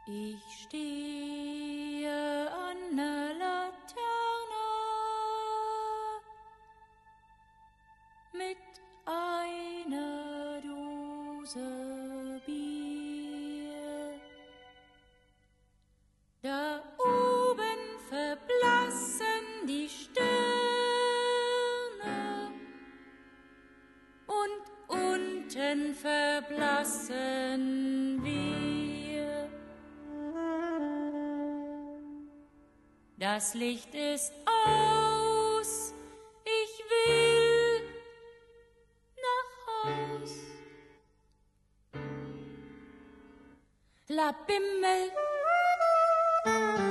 Ich stehe an der Laterne mit einer Dose Bier. Da oben verblassen die Sterne und unten verblassen wir. Das Licht ist aus, ich will nach Haus. La Bimmel.